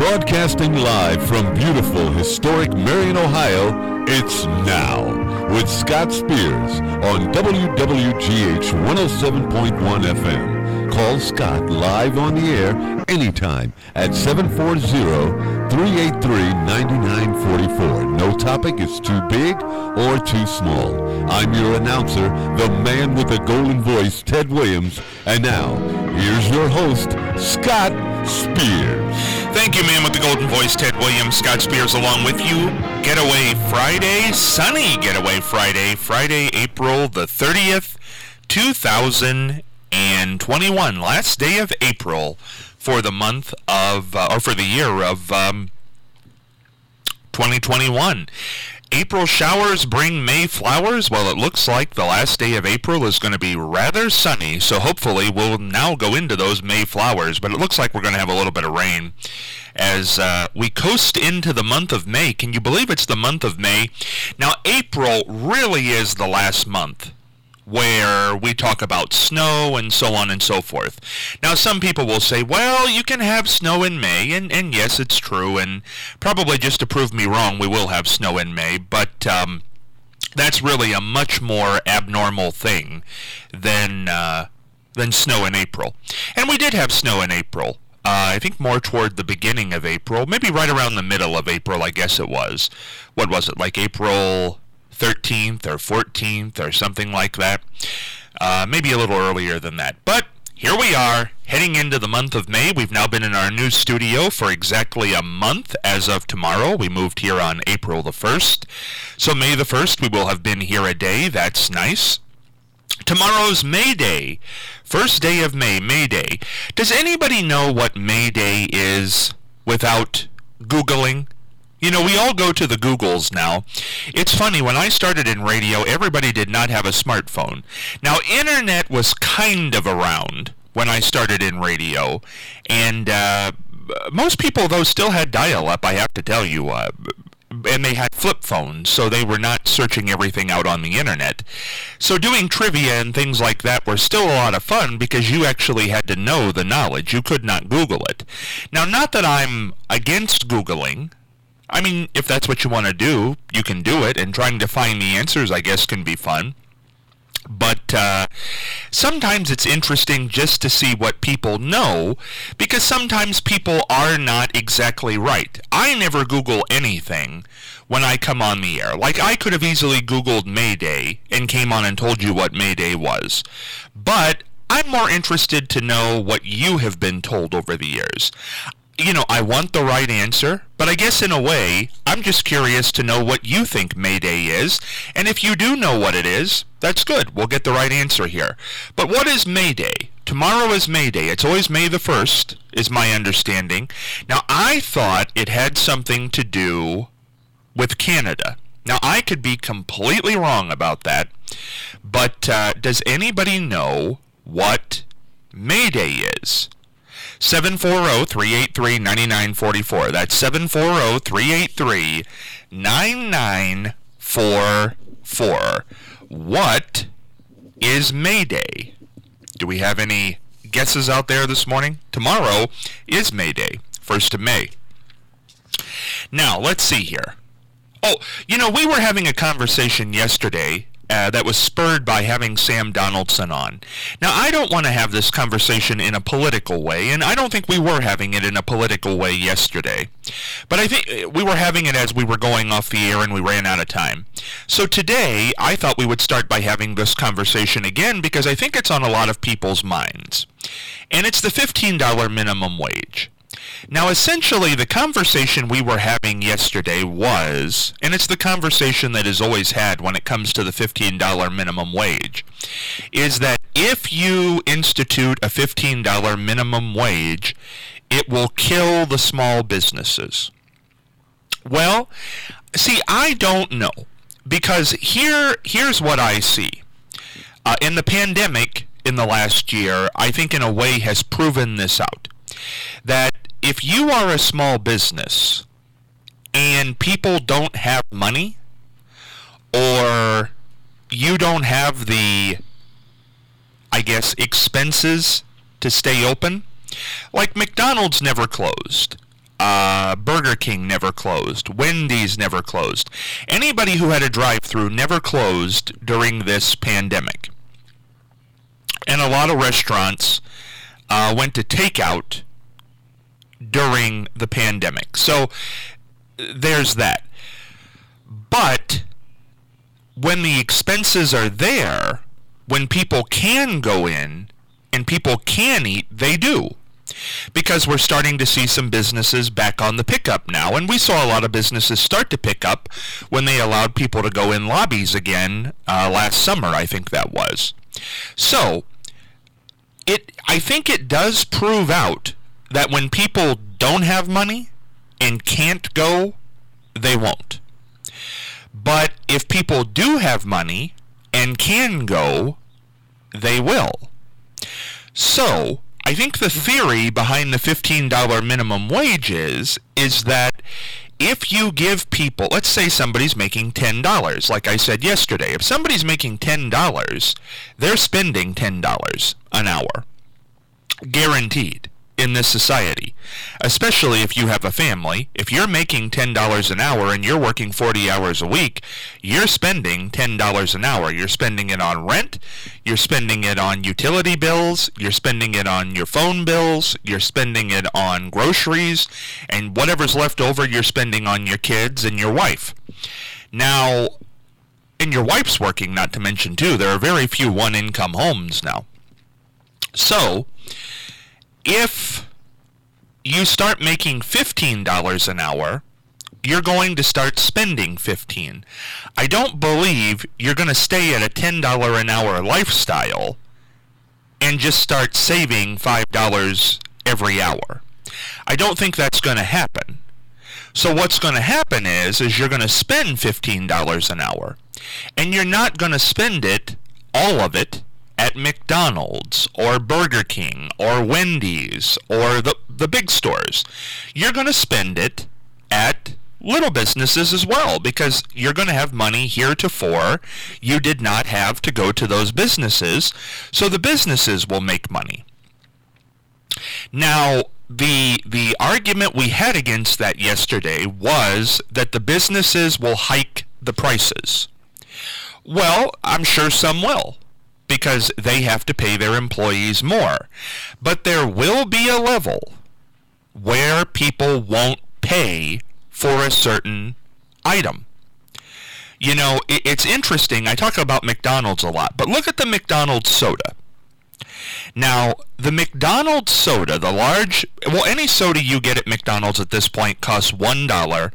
Broadcasting live from beautiful, historic Marion, Ohio, it's Now with Scott Spears on WWGH 107.1 FM. Call Scott live on the air anytime at 740-383-9944. No topic is too big or too small. I'm your announcer, the man with the golden voice, Ted Williams. And now, here's your host, Scott Spears. Thank you, man with the golden voice, Ted Williams. Scott Spears along with you. Getaway Friday, sunny Getaway Friday, Friday, April the 30th, 2021. Last day of April for the month of, or for the year of 2021. April showers bring May flowers. Well, it looks like the last day of April is going to be rather sunny, so hopefully we'll now go into those May flowers, but it looks like we're going to have a little bit of rain as we coast into the month of May. Can you believe it's the month of May? Now, April really is the last month where we talk about snow and so on and so forth. Now, some people will say, well, you can have snow in May, and yes, it's true, and probably just to prove me wrong, we will have snow in May, but that's really a much more abnormal thing than snow in April. And we did have snow in April. I think more toward the beginning of April, maybe right around the middle of April, I guess it was. What was it, like April 13th or 14th or something like that. Maybe a little earlier than that. But here we are, heading into the month of May. We've now been in our new studio for exactly a month as of tomorrow. We moved here on April the 1st. So May the 1st, we will have been here a day. That's nice. Tomorrow's May Day. First day of May, May Day. Does anybody know what May Day is without Googling? You know, we all go to the Googles now. It's funny, when I started in radio, everybody did not have a smartphone. Now, internet was kind of around when I started in radio, and most people, though, still had dial-up, I have to tell you, and they had flip phones, so they were not searching everything out on the internet. So doing trivia and things like that were still a lot of fun because you actually had to know the knowledge. You could not Google it. Now, not that I'm against Googling. I mean, if that's what you want to do, you can do it, and trying to find the answers, I guess, can be fun. But sometimes it's interesting just to see what people know, because sometimes people are not exactly right. I never Google anything when I come on the air. Like, I could have easily Googled May Day and came on and told you what May Day was. But I'm more interested to know what you have been told over the years. You know, I want the right answer, but I guess in a way, I'm just curious to know what you think May Day is, and if you do know what it is, that's good. We'll get the right answer here. But what is May Day? Tomorrow is May Day. It's always May the 1st, is my understanding. Now, I thought it had something to do with Canada. Now, I could be completely wrong about that, but does anybody know what May Day is? 740-383-9944. That's 740-383-9944. What is May Day? Do we have any guesses out there this morning? Tomorrow is May Day, 1st of May. Now, let's see here. Oh, you know, we were having a conversation yesterday that was spurred by having Sam Donaldson on. Now, I don't want to have this conversation in a political way, and I don't think we were having it in a political way yesterday. But I think we were having it as we were going off the air and we ran out of time. So today, I thought we would start by having this conversation again because I think it's on a lot of people's minds. And it's the $15 minimum wage. Now, essentially, the conversation we were having yesterday was, and it's the conversation that is always had when it comes to the $15 minimum wage, is that if you institute a $15 minimum wage, it will kill the small businesses. Well, see, I don't know, because here's what I see. In the pandemic in the last year, I think in a way has proven this out, that if you are a small business and people don't have money, or you don't have the, I guess, expenses to stay open, like McDonald's never closed. Burger King never closed. Wendy's never closed. Anybody who had a drive-through never closed during this pandemic. And a lot of restaurants went to takeout during the pandemic. So there's that. But when the expenses are there, when people can go in and people can eat, they do. Because we're starting to see some businesses back on the pickup now. And we saw a lot of businesses start to pick up when they allowed people to go in lobbies again last summer, I think that was. So, I think it does prove out that when people don't have money and can't go, they won't. But if people do have money and can go, they will. So, I think the theory behind the $15 minimum wage is that if you give people, let's say somebody's making $10, like I said yesterday, if somebody's making $10, they're spending $10 an hour, guaranteed, in this society. Especially if you have a family. If you're making $10 an hour and you're working 40 hours a week, you're spending $10 an hour. You're spending it on rent, you're spending it on utility bills, you're spending it on your phone bills, you're spending it on groceries, and whatever's left over you're spending on your kids and your wife. Now, and your wife's working, not to mention too, there are very few one-income homes now. So, if you start making $15 an hour, you're going to start spending $15. I don't believe you're going to stay at a $10 an hour lifestyle and just start saving $5 every hour. I don't think that's going to happen. So what's going to happen is you're going to spend $15 an hour, and you're not going to spend it, all of it, at McDonald's or Burger King or Wendy's or the big stores. You're going to spend it at little businesses as well, because you're going to have money heretofore you did not have to go to those businesses, so the businesses will make money. Now, the argument we had against that yesterday was that the businesses will hike the prices. Well, I'm sure some will, because they have to pay their employees more. But there will be a level where people won't pay for a certain item. You know, it's interesting. I talk about McDonald's a lot, but look at the McDonald's soda. Now, the McDonald's soda, any soda you get at McDonald's at this point costs $1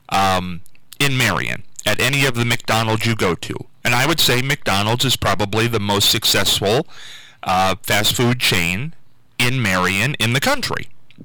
in Marion, at any of the McDonald's you go to. And I would say McDonald's is probably the most successful fast food chain in Marion in the country.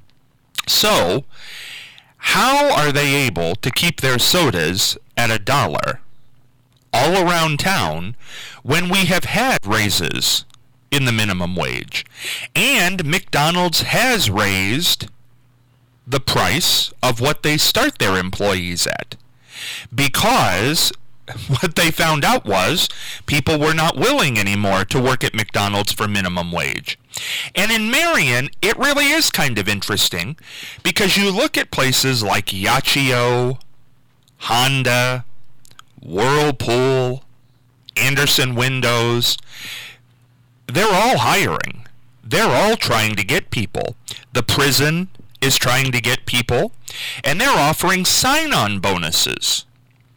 So, how are they able to keep their sodas at $1 all around town when we have had raises in the minimum wage? And McDonald's has raised the price of what they start their employees at, because what they found out was people were not willing anymore to work at McDonald's for minimum wage. And in Marion, it really is kind of interesting, because you look at places like Yachio, Honda, Whirlpool, Anderson Windows. They're all hiring. They're all trying to get people. The prison is trying to get people, and they're offering sign-on bonuses.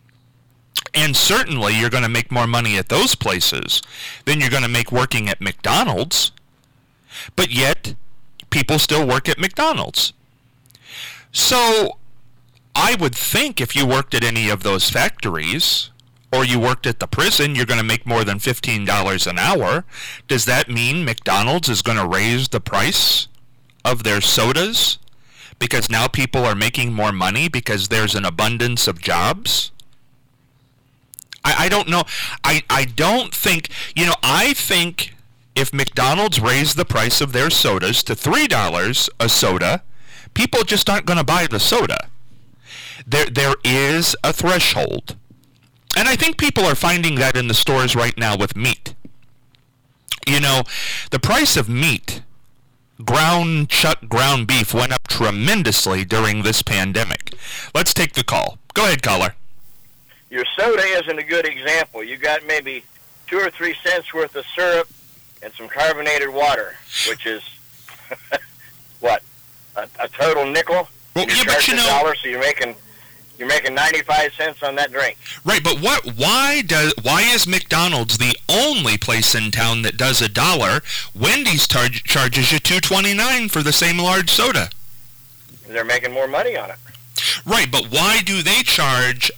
And certainly you're going to make more money at those places than you're going to make working at McDonald's. But yet, people still work at McDonald's. So, I would think if you worked at any of those factories, or you worked at the prison, you're going to make more than $15 an hour. Does that mean McDonald's is going to raise the price of their sodas because now people are making more money because there's an abundance of jobs? I don't know. I don't think, I think if McDonald's raised the price of their sodas to $3 a soda, people just aren't going to buy the soda. There is a threshold. And I think people are finding that in the stores right now with meat. The price of meat ground chuck ground beef went up tremendously during this pandemic. Let's take the call. Go ahead, caller. Your soda isn't a good example. You got maybe 2 or 3 cents worth of syrup and some carbonated water, which is what, a total nickel. Well, you yeah, charge but you know, $1, so you're making 95 cents on that drink. Right, but why is McDonald's the only place in town that does $1? Wendy's charges you $2.29 for the same large soda. They're making more money on it. Right, but why do they charge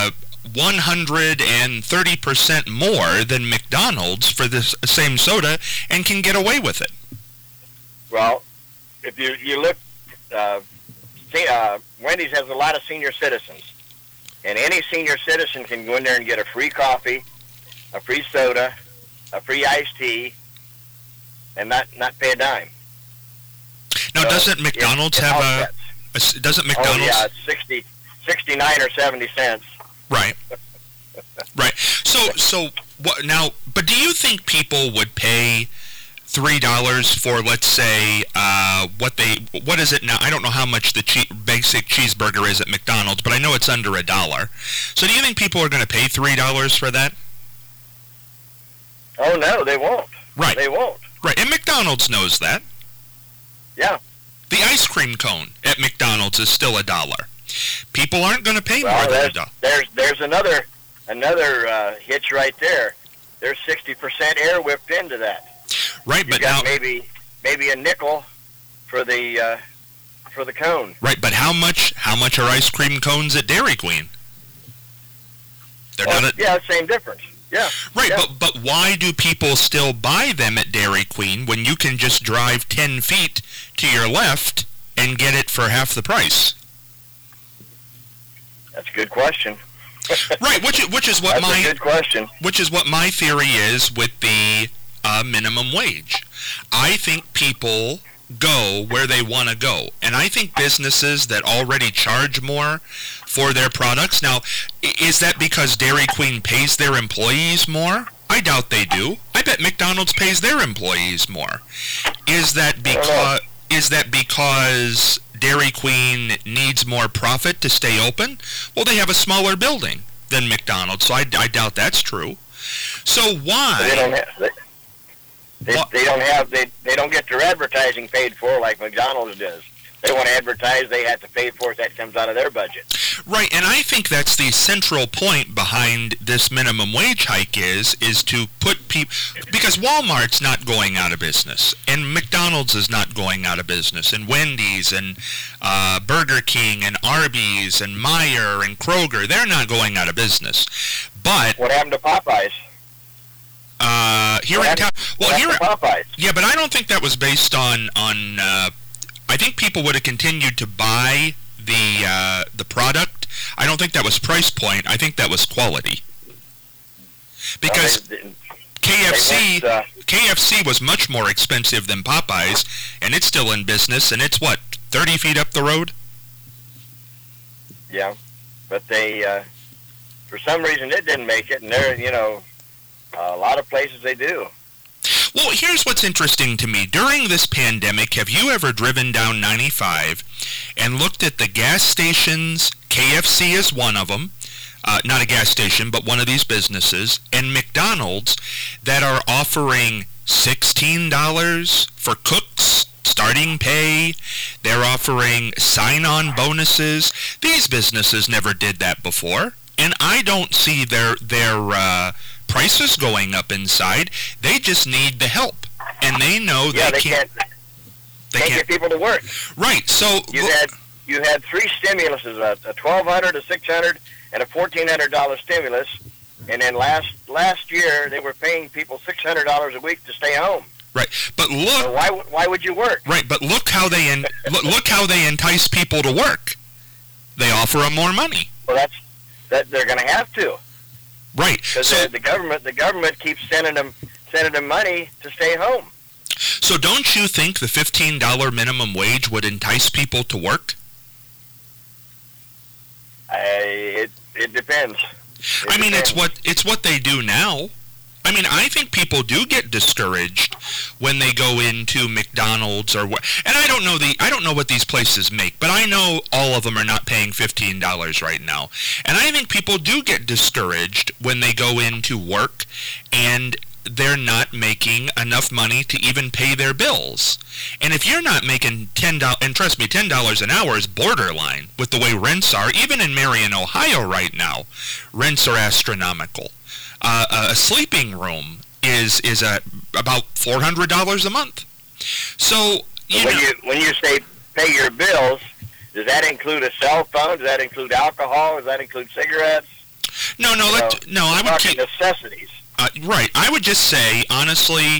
130% more than McDonald's for the same soda and can get away with it? Well, if you look, Wendy's has a lot of senior citizens, and any senior citizen can go in there and get a free coffee, a free soda, a free iced tea, and not pay a dime. Now, so doesn't McDonald's have doesn't McDonald's? Oh, yeah, it's 69 or 70 cents. Right. Right. So what now? But do you think people would pay $3 for, let's say, what is it now? I don't know how much the basic cheeseburger is at McDonald's, but I know it's under $1. So do you think people are going to pay $3 for that? Oh no, they won't. Right. They won't. Right, and McDonald's knows that. Yeah. The ice cream cone at McDonald's is still $1. People aren't going to pay more than $1. There's another hitch right there. There's 60% air whipped into that. Right, you but got now maybe a nickel for the cone. Right, but how much are ice cream cones at Dairy Queen? Yeah, same difference. Yeah. Right, yeah. but why do people still buy them at Dairy Queen when you can just drive 10 feet to your left and get it for half the price? That's a good question. Right, which is what That's a good question. Which is what my theory is with the minimum wage. I think people go where they want to go, and I think businesses that already charge more for their products. Now, is that because Dairy Queen pays their employees more? I doubt they do. I bet McDonald's pays their employees more. Is that because Dairy Queen needs more profit to stay open? Well, they have a smaller building than McDonald's, so I doubt that's true. So why? They don't get their advertising paid for like McDonald's does. They want to advertise, they have to pay for it. That comes out of their budget. Right, and I think that's the central point behind this minimum wage hike is to put people, because Walmart's not going out of business, and McDonald's is not going out of business, and Wendy's, and Burger King, and Arby's, and Meijer, and Kroger, they're not going out of business. But what happened to Popeyes? Here in town, Popeyes. Yeah, but I don't think that was based on. I think people would have continued to buy the product. I don't think that was price point. I think that was quality. Because KFC was much more expensive than Popeyes, and it's still in business, and it's, 30 feet up the road? Yeah, but they, for some reason, it didn't make it, and a lot of places they do. Well, here's what's interesting to me. During this pandemic, have you ever driven down 95 and looked at the gas stations? KFC is one of them. Not a gas station, but one of these businesses. And McDonald's that are offering $16 for cooks, starting pay. They're offering sign-on bonuses. These businesses never did that before. And I don't see their prices going up inside. They just need the help, and they know they can't get people to work. Right. So you had three stimuluses: a $1,200, a $600, and a $1,400 stimulus. And then last year they were paying people $600 a week to stay home. Right. But look. So why would you work? Right. But look how they look how they entice people to work. They offer them more money. Well, that they're going to have to. Right. Because the government keeps sending them money to stay home. So don't you think the $15 minimum wage would entice people to work? It depends. It's what they do now. I mean, I think people do get discouraged when they go into McDonald's or what. And I don't know what these places make, but I know all of them are not paying $15 right now. And I think people do get discouraged when they go into work and they're not making enough money to even pay their bills. And if you're not making $10, and trust me, $10 an hour is borderline with the way rents are. Even in Marion, Ohio right now, rents are astronomical. A sleeping room is about $400 a month. So when you say pay your bills, does that include a cell phone? Does that include alcohol? Does that include cigarettes? No. I would keep necessities. Right. I would just say, honestly,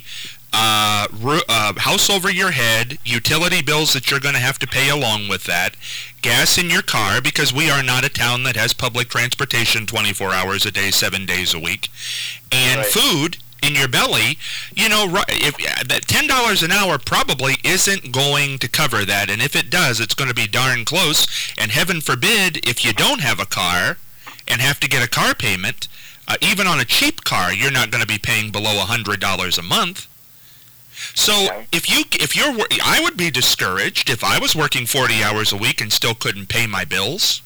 house over your head, utility bills that you're going to have to pay along with that, gas in your car, because we are not a town that has public transportation 24 hours a day, 7 days a week, and food in your belly. If that $10 an hour probably isn't going to cover that, and if it does, it's going to be darn close, and heaven forbid if you don't have a car and have to get a car payment, even on a cheap car, you're not going to be paying below $100 a month. So I would be discouraged if I was working 40 hours a week and still couldn't pay my bills.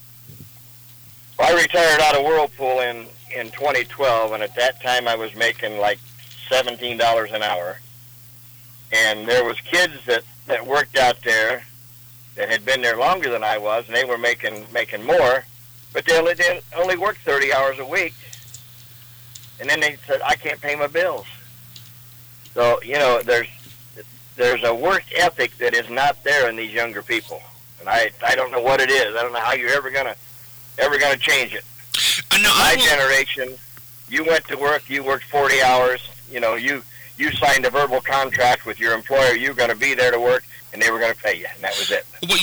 Well, I retired out of Whirlpool in 2012, and at that time I was making like $17 an hour. And there was kids that worked out there that had been there longer than I was, and they were making more, but they only worked 30 hours a week. And then they said, I can't pay my bills. So, there's a work ethic that is not there in these younger people. And I don't know what it is. I don't know how you're ever gonna change it. My generation, you went to work, you worked 40 hours, you signed a verbal contract with your employer, you were going to be there to work, and they were going to pay you, and that was it. Well,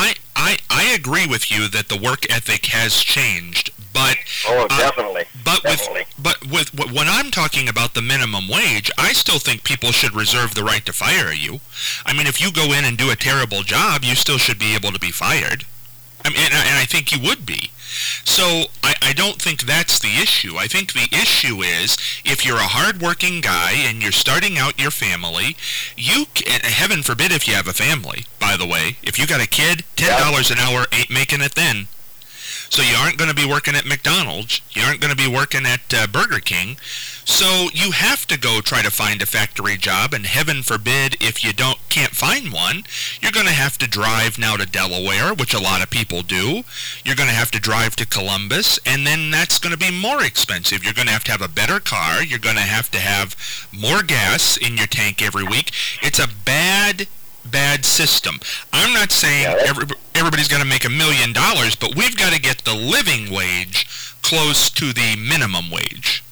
I agree with you that the work ethic has changed, but definitely. But when I'm talking about the minimum wage, I still think people should reserve the right to fire you. I mean, if you go in and do a terrible job, you still should be able to be fired. I mean, and I think you would be. So I don't think that's the issue. I think the issue is if you're a hard-working guy and you're starting out your family, heaven forbid if you have a family, by the way. If you got a kid, $10 an hour ain't making it then. So you aren't going to be working at McDonald's. You aren't going to be working at Burger King. So you have to go try to find a factory job, and heaven forbid if you can't find one, you're going to have to drive now to Delaware, which a lot of people do. You're going to have to drive to Columbus, and then that's going to be more expensive. You're going to have a better car. You're going to have more gas in your tank every week. It's a bad system. I'm not saying everybody's going to make $1 million, but we've got to get the living wage close to the minimum wage.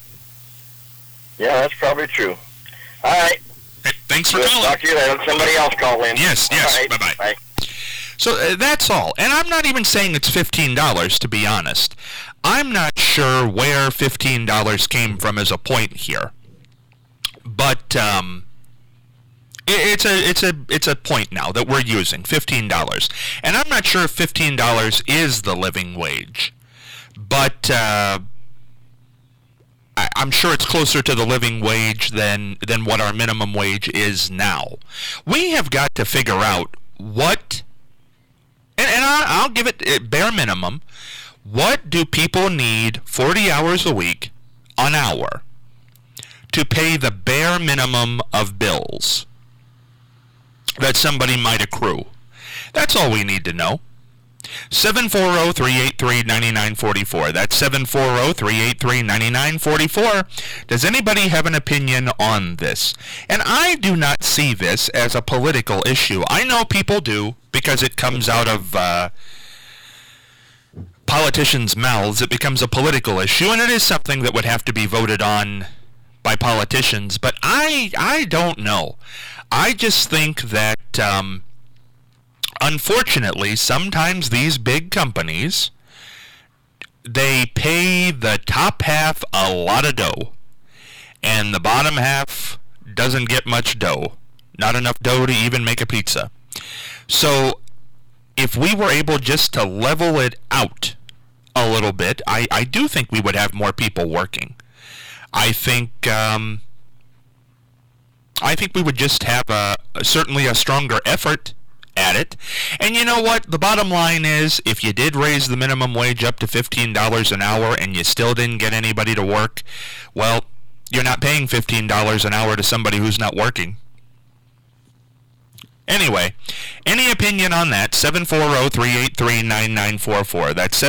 Yeah, that's probably true. All right. Hey, thanks for calling. Talk to you later. Somebody else call in. Yes. Right. Bye-bye. Bye. So that's all. And I'm not even saying it's $15, to be honest. I'm not sure where $15 came from as a point here. But it's a point now that we're using, $15. And I'm not sure if $15 is the living wage. But I'm sure it's closer to the living wage than what our minimum wage is now. We have got to figure out what, and I'll give it bare minimum, what do people need 40 hours a week, an hour, to pay the bare minimum of bills that somebody might accrue? That's all we need to know. 740-383-9944. That's 740-383-9944. Does anybody have an opinion on this? And I do not see this as a political issue. I know people do, because it comes out of politicians' mouths. It becomes a political issue, and it is something that would have to be voted on by politicians. But I don't know. I just think that unfortunately, sometimes these big companies, they pay the top half a lot of dough, and the bottom half doesn't get much dough. Not enough dough to even make a pizza. So if we were able just to level it out a little bit, I do think we would have more people working. I think we would just have certainly a stronger effort at it. And you know what? The bottom line is, if you did raise the minimum wage up to $15 an hour and you still didn't get anybody to work, well, you're not paying $15 an hour to somebody who's not working. Anyway, any opinion on that? 740-383-9944. That's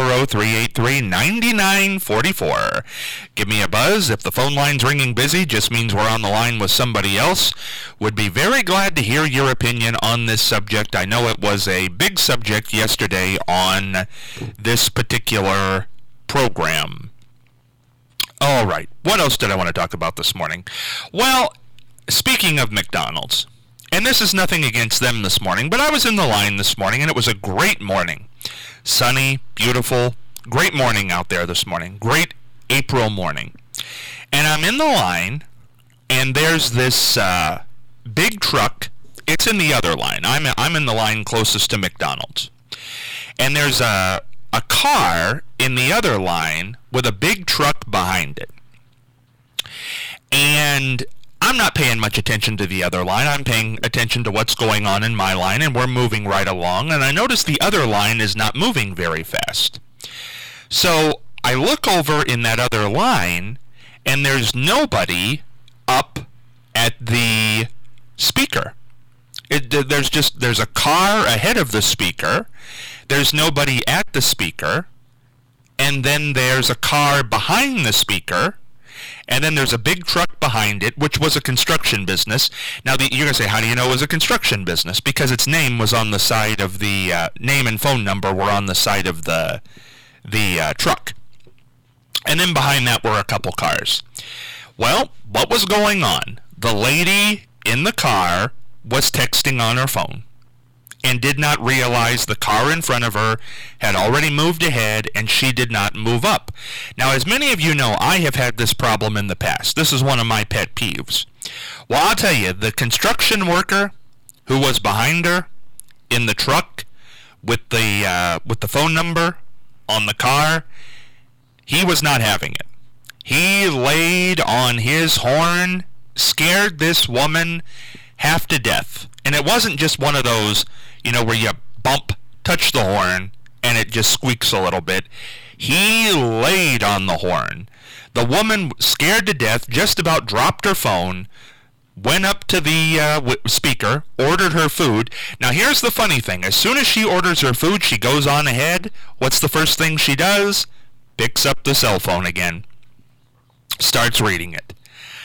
740-383-9944. Give me a buzz. If the phone line's ringing busy, just means we're on the line with somebody else. Would be very glad to hear your opinion on this subject. I know it was a big subject yesterday on this particular program. All right, what else did I want to talk about this morning? Well, speaking of McDonald's, and this is nothing against them this morning, but I was in the line this morning, and it was a great morning. Sunny, beautiful, great morning out there this morning. Great April morning. And I'm in the line, and there's this big truck. It's in the other line. I'm in the line closest to McDonald's. And there's a car in the other line with a big truck behind it. And I'm not paying much attention to the other line. I'm paying attention to what's going on in my line, and we're moving right along. And I notice the other line is not moving very fast. So I look over in that other line, and there's nobody up at the speaker. There's a car ahead of the speaker. There's nobody at the speaker. And then there's a car behind the speaker. And then there's a big truck behind it, which was a construction business. Now, you're going to say, how do you know it was a construction business? Because its name was on the side of the, name and phone number were on the side of the truck. And then behind that were a couple cars. Well, what was going on? The lady in the car was texting on her phone and did not realize the car in front of her had already moved ahead, and she did not move up. Now, as many of you know, I have had this problem in the past. This is one of my pet peeves. Well, I'll tell you, the construction worker who was behind her in the truck with the phone number on the car, he was not having it. He laid on his horn, scared this woman half to death. And it wasn't just one of those, where you touch the horn, and it just squeaks a little bit. He laid on the horn. The woman, scared to death, just about dropped her phone, went up to the speaker, ordered her food. Now, here's the funny thing. As soon as she orders her food, she goes on ahead. What's the first thing she does? Picks up the cell phone again. Starts reading it.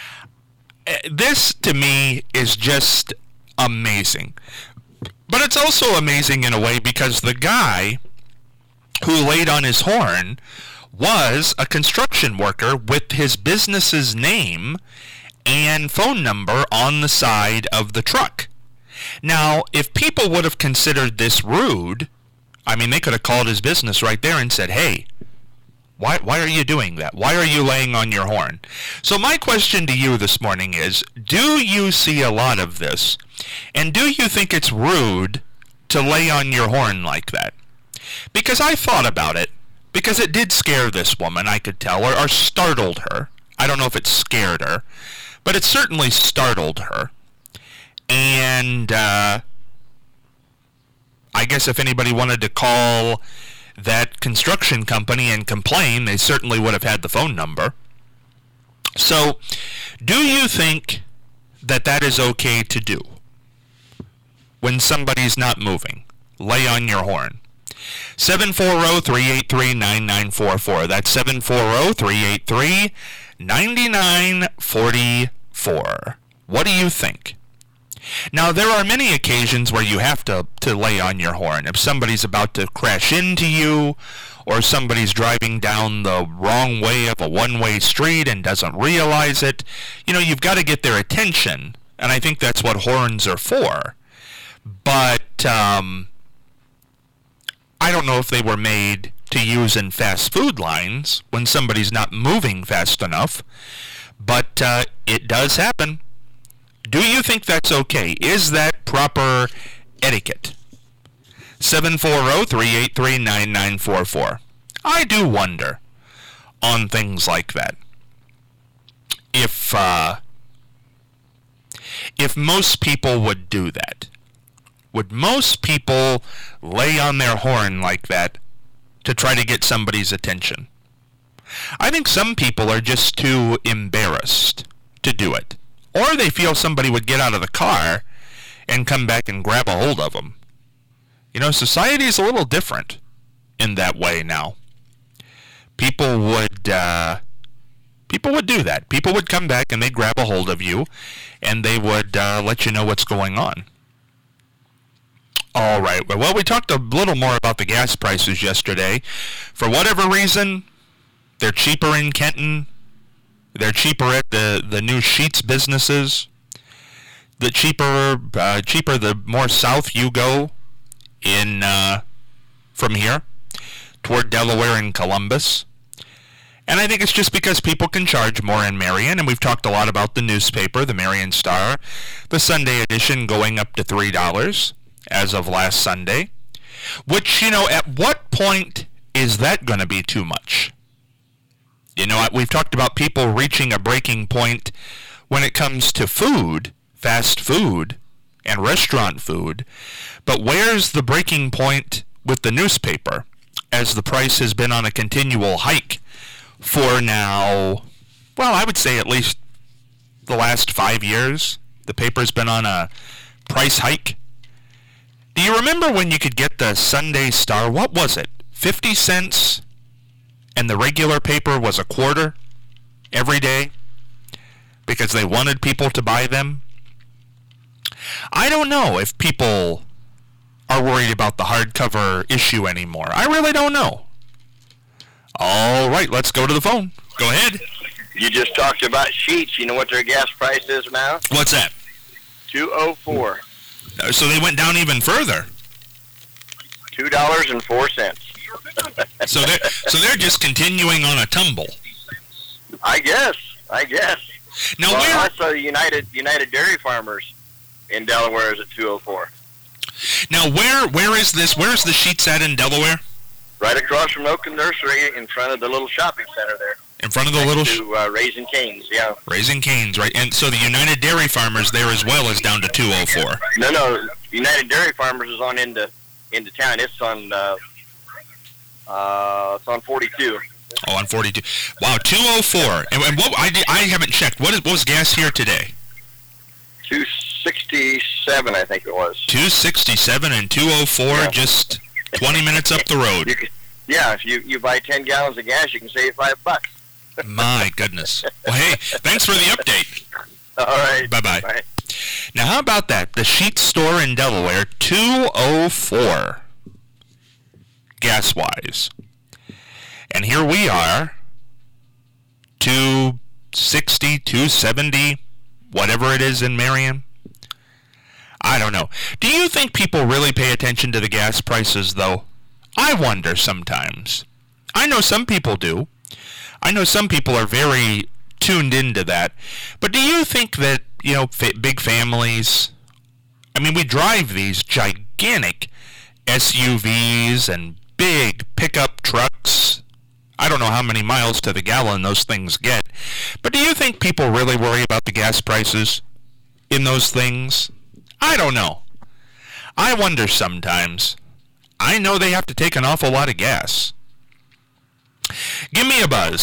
This, to me, is just amazing. But it's also amazing in a way because the guy who laid on his horn was a construction worker with his business's name and phone number on the side of the truck. Now, if people would have considered this rude, they could have called his business right there and said, hey, why are you doing that? Why are you laying on your horn? So my question to you this morning is, do you see a lot of this? And do you think it's rude to lay on your horn like that? Because I thought about it, because it did scare this woman, I could tell, or startled her. I don't know if it scared her, but it certainly startled her. And I guess if anybody wanted to call that construction company and complain, they certainly would have had the phone number. So, do you think that is okay to do when somebody's not moving? Lay on your horn. 740-383-9944. That's 740-383-9944. What do you think? Now, there are many occasions where you have to lay on your horn. If somebody's about to crash into you, or somebody's driving down the wrong way of a one-way street and doesn't realize it, you've got to get their attention, and I think that's what horns are for. But I don't know if they were made to use in fast food lines when somebody's not moving fast enough, but it does happen. Do you think that's okay? Is that proper etiquette? 740-383-9944. I do wonder on things like that. if most people would do that. Would most people lay on their horn like that to try to get somebody's attention? I think some people are just too embarrassed to do it. Or they feel somebody would get out of the car and come back and grab a hold of them. You know, society is a little different in that way now. People would do that. People would come back and they'd grab a hold of you and they would let you know what's going on. All right. Well, we talked a little more about the gas prices yesterday. For whatever reason, they're cheaper in Kenton. They're cheaper at the new Sheetz businesses. The cheaper, the more south you go in from here toward Delaware and Columbus. And I think it's just because people can charge more in Marion, and we've talked a lot about the newspaper, the Marion Star, the Sunday edition going up to $3 as of last Sunday, which, you know, at what point is that going to be too much? You know, we've talked about people reaching a breaking point when it comes to food, fast food, and restaurant food, but where's the breaking point with the newspaper, as the price has been on a continual hike for now, well, I would say at least the last 5 years. The paper's been on a price hike. Do you remember when you could get the Sunday Star? What was it? 50 cents, and the regular paper was a quarter every day because they wanted people to buy them? I don't know if people are worried about the hardcover issue anymore. I really don't know. All right, let's go to the phone. Go ahead. You just talked about Sheetz. You know what their gas price is now? What's that? $2.04. So they went down even further. $2.04. So they're just continuing on a tumble. I guess. Now, well, I saw the United Dairy Farmers in Delaware is at $2.04. Now, where is this? Where is the Sheetz at in Delaware? Right across from Oaken Nursery, in front of the little shopping center there. In front of the little... Raising Cane's, yeah. Raising Cane's, right. And so the United Dairy Farmers there as well is down to $2.04. No. United Dairy Farmers is on into town. It's on 42. Oh, on 42. Wow, $2.04. And what? I haven't checked. What was gas here today? $2.67, I think it was. $2.67 and $2.04, yeah. Just 20 minutes up the road. If you buy 10 gallons of gas, you can save $5. My goodness. Well, hey, thanks for the update. All right. Bye-bye. Bye. Now, how about that? The Sheetz store in Delaware, $2.04 gas-wise. And here we are, $2.60, $2.70, whatever it is in Marion. I don't know. Do you think people really pay attention to the gas prices, though? I wonder sometimes. I know some people do. I know some people are very tuned into that. But do you think that, you know, big families, I mean, we drive these gigantic SUVs and big pickup trucks. I don't know how many miles to the gallon those things get. But do you think people really worry about the gas prices in those things? I don't know. I wonder sometimes. I know they have to take an awful lot of gas. Give me a buzz,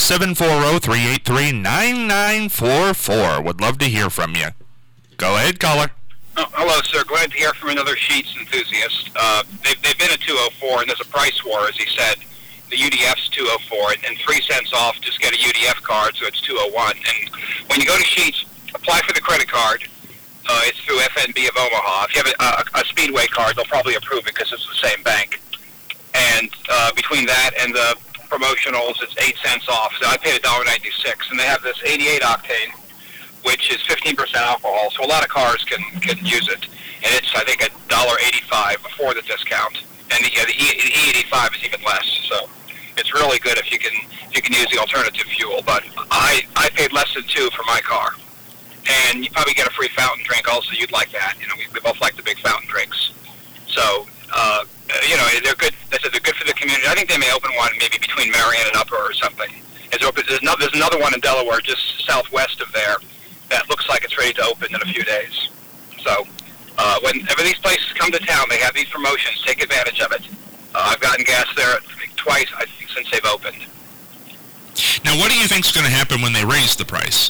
740-383-9944. Would love to hear from you. Go ahead, caller. Oh, hello, sir. Glad to hear from another Sheetz enthusiast. They've been at $2.04, and there's a price war, as he said. The UDF's $2.04, and 3 cents off, just get a UDF card, so it's $2.01. And when you go to Sheetz, apply for the credit card. It's through FNB of Omaha. If you have a Speedway card, they'll probably approve it because it's the same bank. And between that and the promotionals, it's 8 cents off. So I paid $1.96, and they have this 88 octane, which is 15% alcohol. So a lot of cars can use it, and it's I think $1.85 before the discount, and the E85 is even less. So it's really good if you can use the alternative fuel. But I paid less than $2 for my car. And you probably get a free fountain drink also. You'd like that. You know, we both like the big fountain drinks. So, you know, they're good. They said they're good for the community. I think they may open one maybe between Marion and Upper or something. There's another one in Delaware just southwest of there. that looks like it's ready to open in a few days. So whenever these places come to town, they have these promotions. Take advantage of it. I've gotten gas there twice, I think, since they've opened. Now, what do you think is going to happen when they raise the price?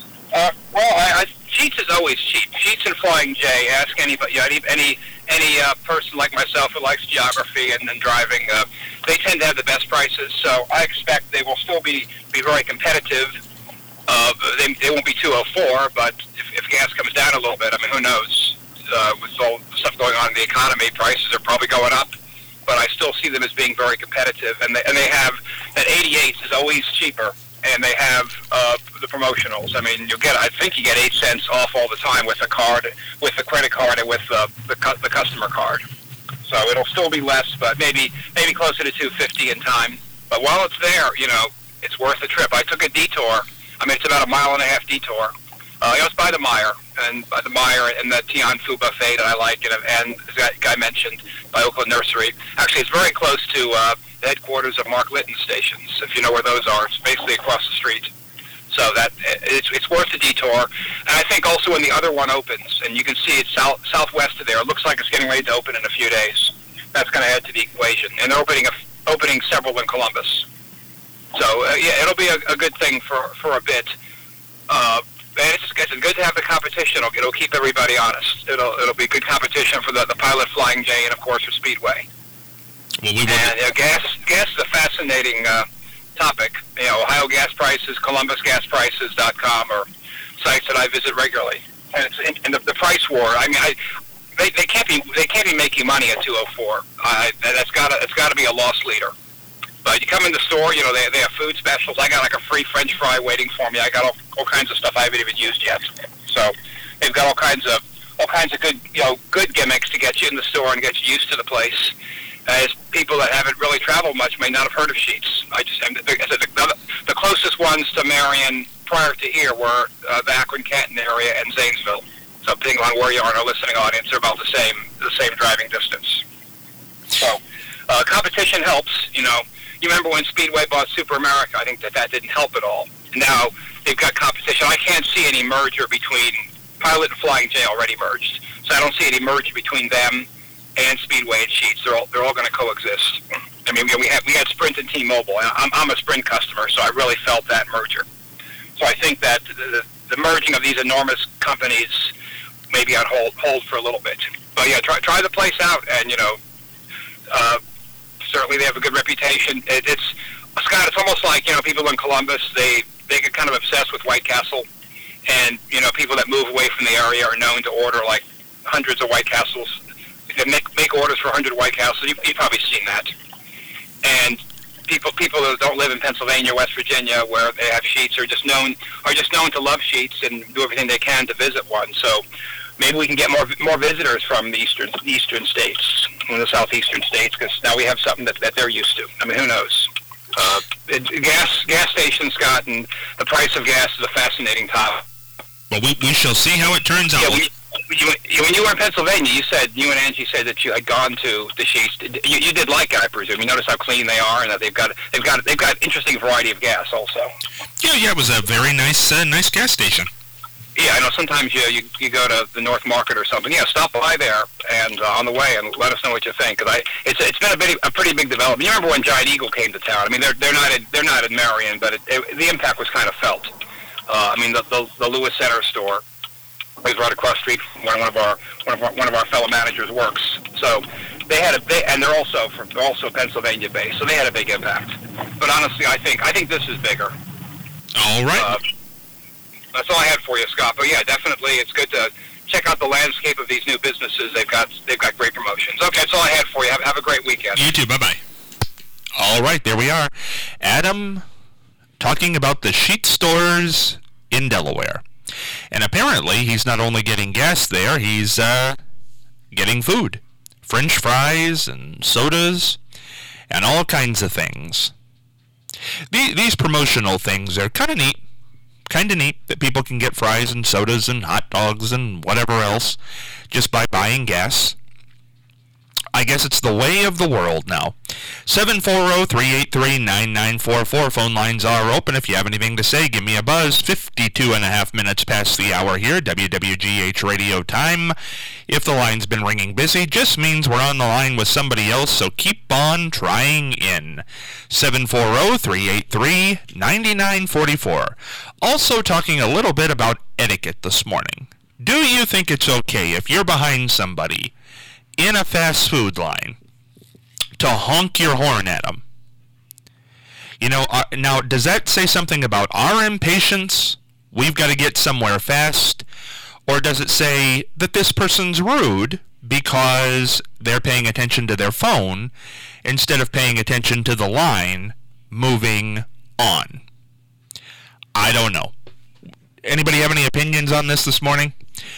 Well, Sheetz is always cheap. Sheetz and Flying J. Ask anybody, any person like myself who likes geography and driving. They tend to have the best prices, so I expect they will still be very competitive. They won't be 204, but if gas comes down a little bit, I mean, who knows? With all the stuff going on in the economy, prices are probably going up. But I still see them as being very competitive, and they have that 88 is always cheaper, and they have the promotionals. I mean, I think you get 8 cents off all the time with the card, with the credit card, and with the customer card. So it'll still be less, but maybe closer to $2.50 in time. But while it's there, it's worth the trip. I took a detour. I mean, it's about a 1.5 mile detour. It was by the Meijer, and the Tian Phu buffet that I like, and as that guy mentioned, by Oakland Nursery. Actually, it's very close to the headquarters of Mark Litton stations, if you know where those are. It's basically across the street. So that it's worth the detour. And I think also when the other one opens, and you can see it's southwest of there, it looks like it's getting ready to open in a few days. That's going to add to the equation. And they're opening several in Columbus. So, it'll be a good thing for a bit. It's good to have the competition. It'll keep everybody honest. It'll be good competition for the Pilot, Flying J, and of course for Speedway. Well, gas is a fascinating topic. Ohio gas prices, ColumbusGasPrices.com are sites that I visit regularly. And the price war. I mean, they can't be making money at 204. It's got to be a loss leader. But you come in the store, they have food specials. I got like a free French fry waiting for me. I got all kinds of stuff I haven't even used yet. So they've got all kinds of good gimmicks to get you in the store and get you used to the place. As people that haven't really traveled much may not have heard of Sheetz. The closest ones to Marion prior to here were the Akron-Canton area and Zanesville. So depending on where you are in our listening audience, they're about the same driving distance. So competition helps. You remember when Speedway bought Super America? I think that didn't help at all. Now they've got competition. I can't see any merger between Pilot and Flying J already merged, so I don't see any merger between them and Speedway and Sheetz. They're all going to coexist. I mean, we had Sprint and T-Mobile. I'm a Sprint customer, so I really felt that merger. So I think that the merging of these enormous companies may be on hold for a little bit. But yeah, try the place out, and certainly they have a good reputation. Scott, it's almost like, people in Columbus, they get kind of obsessed with White Castle. And, people that move away from the area are known to order like hundreds of White Castles. They make orders for 100 White Castles. You've probably seen that. And people that don't live in Pennsylvania, West Virginia, where they have Sheetz, are just known to love Sheetz and do everything they can to visit one. So maybe we can get more visitors from the eastern states, from the southeastern states, because now we have something that they're used to. I mean, who knows? Gas stations, Scott, and the price of gas is a fascinating topic. Well, we shall see how it turns out. When you were in Pennsylvania, you and Angie said that you had gone to the Sheetz. You did like it, I presume. You notice how clean they are, and that they've got interesting variety of gas also. Yeah, it was a very nice gas station. Yeah, I know. Sometimes you go to the North Market or something. Yeah, stop by there and on the way and let us know what you think. Because it's been a pretty big development. You remember when Giant Eagle came to town? I mean, they're not in Marion, but the impact was kind of felt. I mean, the Lewis Center store is right across the street from where one of our fellow managers works. So and they're also Pennsylvania based, so they had a big impact. But honestly, I think this is bigger. All right. That's all I had for you, Scott. But yeah, definitely, it's good to check out the landscape of these new businesses. They've got great promotions. Okay, that's all I had for you. Have a great weekend. You too. Bye-bye. All right, there we are. Adam talking about the Sheetz stores in Delaware. And apparently, he's not only getting gas there, he's getting food. French fries and sodas and all kinds of things. These promotional things are kind of neat. Kind of neat that people can get fries and sodas and hot dogs and whatever else just by buying gas. I guess it's the way of the world now. 740-383-9944. Phone lines are open. If you have anything to say, give me a buzz. 52 and a half minutes past the hour here, WWGH radio time. If the line's been ringing busy, just means we're on the line with somebody else, so keep on trying in. 740-383-9944. Also talking a little bit about etiquette this morning. Do you think it's okay if you're behind somebody in a fast food line to honk your horn at them? You know, now, does that say something about our impatience? We've got to get somewhere fast? Or does it say that this person's rude because they're paying attention to their phone instead of paying attention to the line moving on? I don't know. Anybody have any opinions on this morning?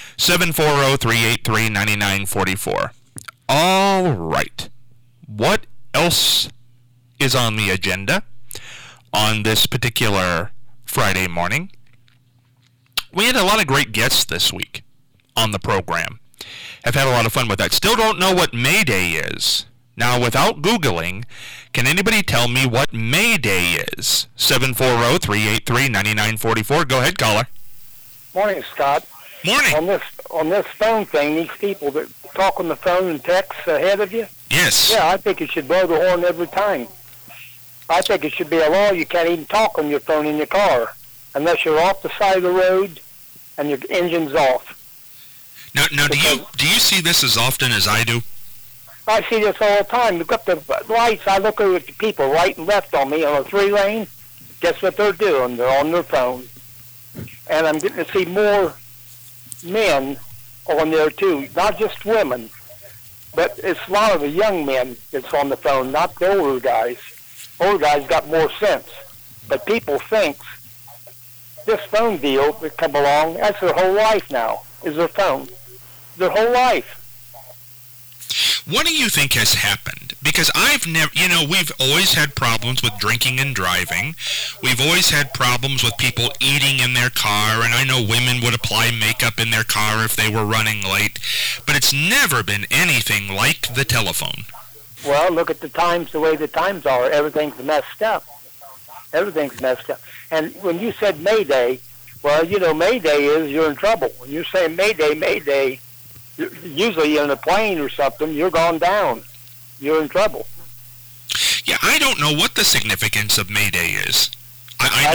740-383-9944. All right. What else is on the agenda on this particular Friday morning? We had a lot of great guests this week on the program. Have had a lot of fun with that. Still don't know what May Day is. Now, without Googling, can anybody tell me what May Day is? 740-383-9944. Go ahead, caller. Morning, Scott. Morning. On this phone thing, these people that talk on the phone and text ahead of you. Yes. Yeah, I think you should blow the horn every time. I think it should be a law you can't even talk on your phone in your car unless you're off the side of the road and your engine's off. Now, do you see this as often as I do? I see this all the time. Look up the lights. I look at the people right and left on me on a 3-lane. Guess what they're doing? They're on their phone. And I'm getting to see more men on there too, not just women, but it's a lot of the young men that's on the phone, not the older guys. Older guys got more sense, but people think this phone deal that come along, that's their whole life now, is their phone. Their whole life. What do you think has happened? Because I've never, we've always had problems with drinking and driving. We've always had problems with people eating in their car, and I know women would apply makeup in their car if they were running late, but it's never been anything like the telephone. Well, look at the times, the way the times are. Everything's messed up. Everything's messed up. And when you said May Day, well, May Day is you're in trouble. When you say May Day, usually in a plane or something, you're gone down. You're in trouble. Yeah, I don't know what the significance of May Day is. I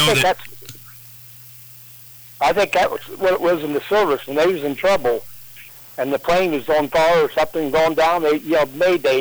think that was what it was in the service, and they was in trouble. And the plane was on fire or something gone down, they yelled, May Day,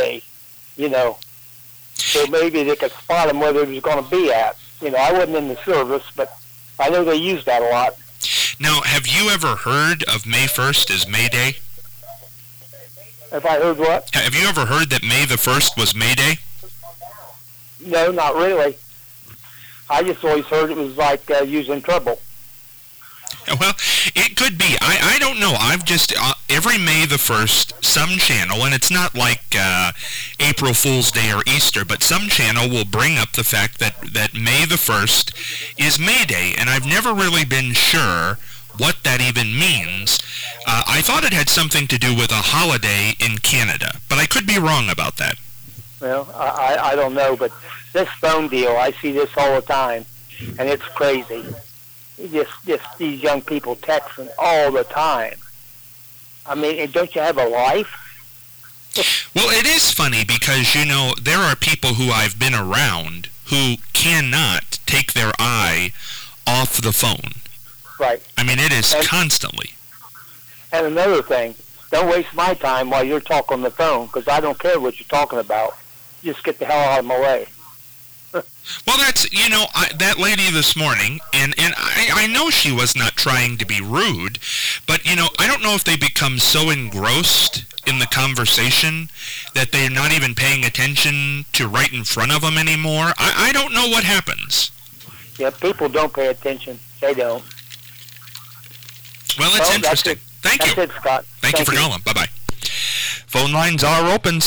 So maybe they could spot him where they was going to be at. I wasn't in the service, but I know they used that a lot. Now, have you ever heard of May 1st as May Day? Have I heard what? Have you ever heard that May the 1st was May Day? No, not really. I just always heard it was like using trouble. Well, it could be. I don't know. I've just, every May the 1st, some channel, and it's not like April Fool's Day or Easter, but some channel will bring up the fact that May the 1st is May Day, and I've never really been sure what that even means. I thought it had something to do with a holiday in Canada, but I could be wrong about that. Well, I don't know, but this phone deal, I see this all the time, and it's crazy. Just these young people texting all the time. I mean, don't you have a life? Well, it is funny because, there are people who I've been around who cannot take their eye off the phone. Right. I mean, it is constantly. And another thing, don't waste my time while you're talking on the phone, because I don't care what you're talking about. Just get the hell out of my way. Well, that's, that lady this morning, and I know she was not trying to be rude, but, I don't know if they become so engrossed in the conversation that they're not even paying attention to right in front of them anymore. I don't know what happens. Yeah, people don't pay attention. They don't. Well, it's interesting. Thank you. That's it, Scott. Thank you for calling. Bye-bye. Phone lines are open,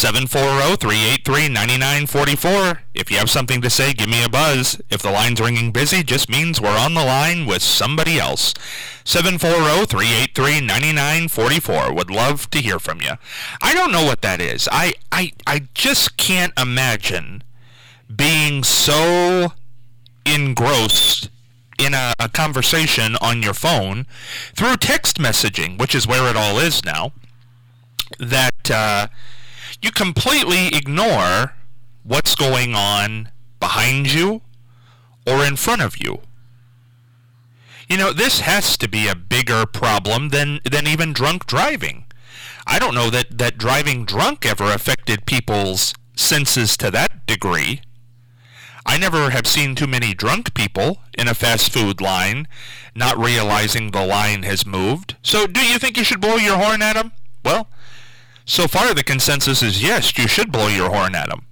740-383-9944. If you have something to say, give me a buzz. If the line's ringing busy, just means we're on the line with somebody else. 740-383-9944. Would love to hear from you. I don't know what that is. I just can't imagine being so engrossed in a conversation on your phone through text messaging, which is where it all is now, that you completely ignore what's going on behind you or in front of you. You know, this has to be a bigger problem than even drunk driving. I don't know that driving drunk ever affected people's senses to that degree. I never have seen too many drunk people in a fast food line not realizing the line has moved. So do you think you should blow your horn at them? Well, so far the consensus is yes, you should blow your horn at them.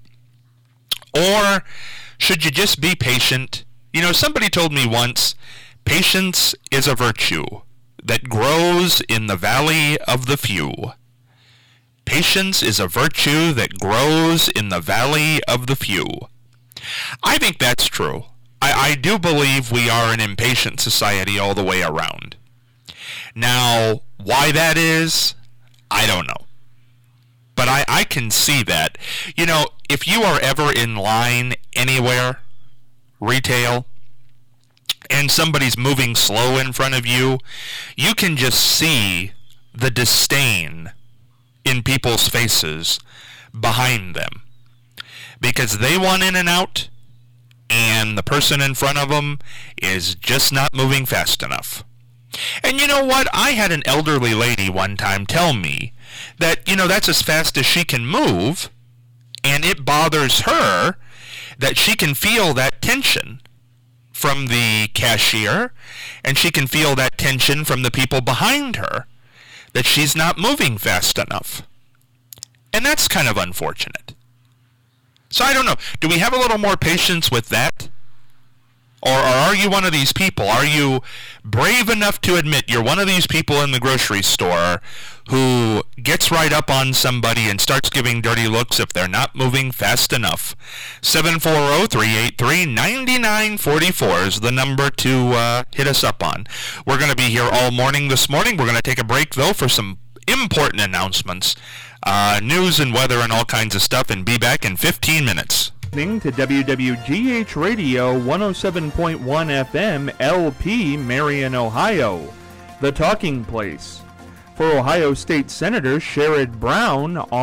Or should you just be patient? You know, somebody told me once, patience is a virtue that grows in the valley of the few. Patience is a virtue that grows in the valley of the few. I think that's true. I do believe we are an impatient society all the way around. Now, why that is, I don't know. But I can see that. You know, if you are ever in line anywhere, retail, and somebody's moving slow in front of you, you can just see the disdain in people's faces behind them. Because they want in and out, and the person in front of them is just not moving fast enough. And you know what? I had an elderly lady one time tell me that, you know, that's as fast as she can move, and it bothers her that she can feel that tension from the cashier, and she can feel that tension from the people behind her, that she's not moving fast enough. And that's kind of unfortunate. So I don't know. Do we have a little more patience with that? Or are you one of these people? Are you brave enough to admit you're one of these people in the grocery store who gets right up on somebody and starts giving dirty looks if they're not moving fast enough? 740-383-9944 is the number to hit us up on. We're going to be here all morning this morning. We're going to take a break, though, for some important announcements, news and weather and all kinds of stuff, and be back in 15 minutes. Listening to WWGH Radio 107.1 FM LP, Marion, Ohio, the talking place. For Ohio State Senator Sherrod Brown,